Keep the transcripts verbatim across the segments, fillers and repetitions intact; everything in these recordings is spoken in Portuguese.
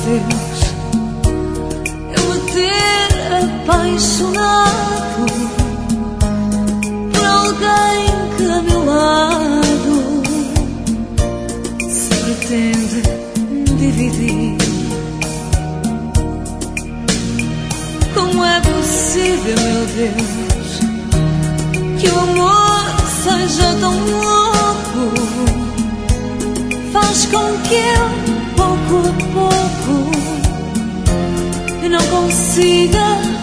Deus, eu me ter apaixonado por alguém que a meu lado se pretende dividir. Como é possível, meu Deus, que o amor seja tão louco? Faz com que eu, pouco a pouco, eu não consiga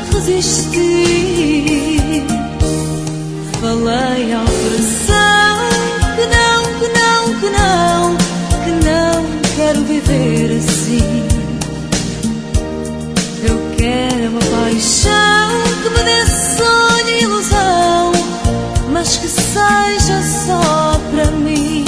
resistir. Falei ao coração que não, que não, que não, que não quero viver assim. Eu quero uma paixão que me dê sonho e ilusão, mas que seja só para mim.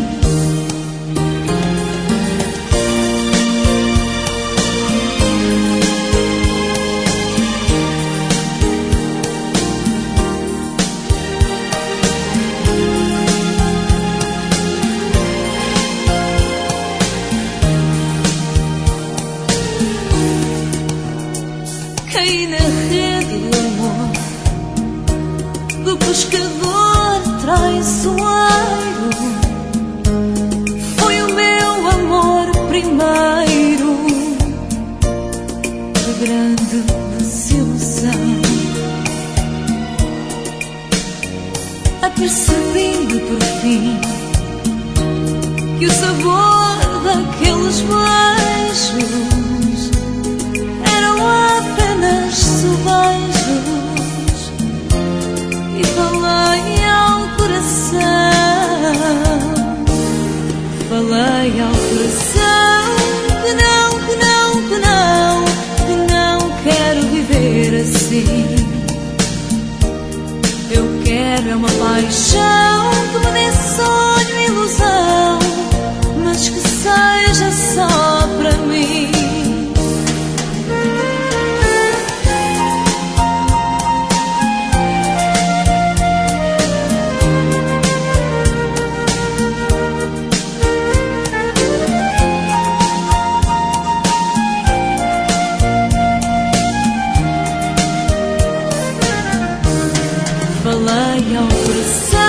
Caí na rede do amor do pescador traiçoeiro. Foi o meu amor primeiro, de grande desilusão. Apercebi-me por fim que o sabor daqueles beijos eram apenas sobejos, e falei ao coração, falei ao coração que não, que não, que não, que não quero viver assim. Eu quero é uma paixão que me dê sonho e ilusão, mas que seja só para mim. Falei ao coração